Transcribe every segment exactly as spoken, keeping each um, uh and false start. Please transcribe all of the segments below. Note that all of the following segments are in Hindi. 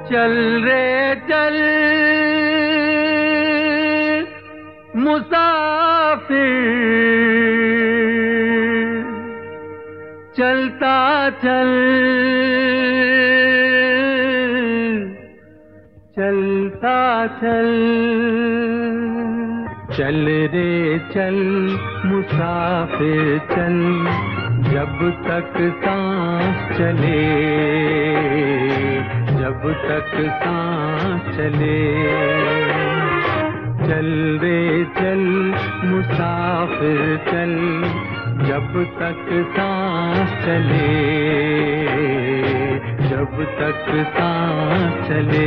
चल रे चल मुसाफिर, चलता चल चलता चल। चल रे चल मुसाफिर चल, जब तक सांस चले, जब तक सांस चले। चल रे चल मुसाफिर चल, जब तक सांस चले, जब तक सांस चले।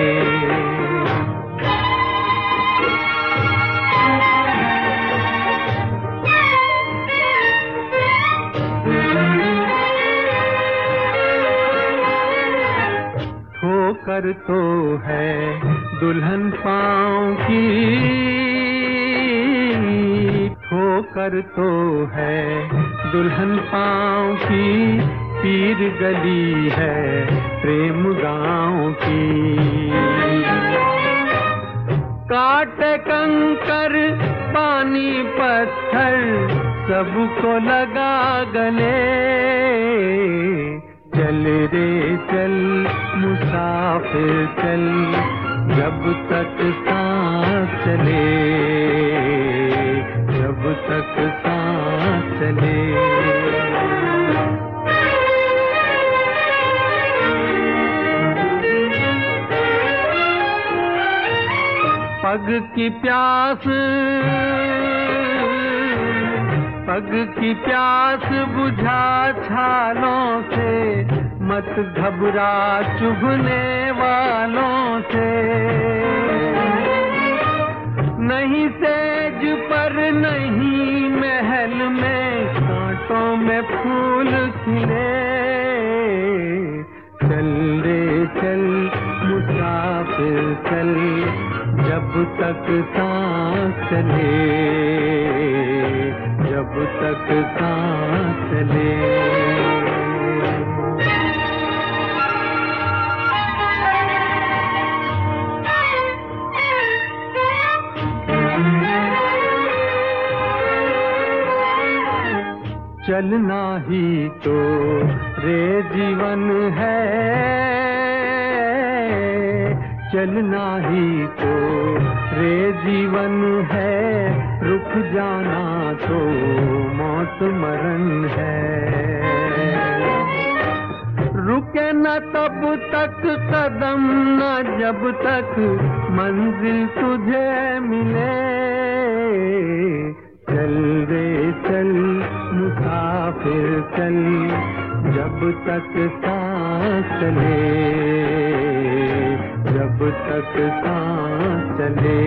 ठोकर तो है दुल्हन पाँव की, ठोकर तो है दुल्हन पाँव की, पीर गली है प्रेम गाँव की। काटे कंकर पानी पत्थर, सबको लगा गले। चल रे चल मुसाफिर चल, जब तक सांस चले, जब तक सांस चले। पग की प्यास, पग की प्यास बुझा छालों से, मत घबरा चुभने वालों से। नहीं सेज पर नहीं महल में, कांटों में फूल खिले। चल रे चल मुसाफिर चल, जब तक सांस चले, जब तक सांस चले। चलना ही तो रे जीवन है, चलना ही तो रे जीवन है, रुक जाना तो मौत मरण है। रुके न तब तक कदम, न जब तक मंजिल तुझे मिले। चल रे चल मुसाफिर चल, जब तक सांस चले, जब तक सांस चले।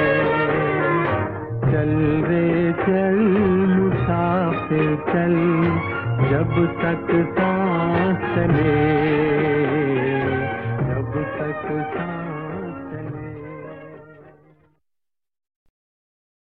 चल रे चल मुसाफिर चल, जब तक सांस चले, जब तक सांस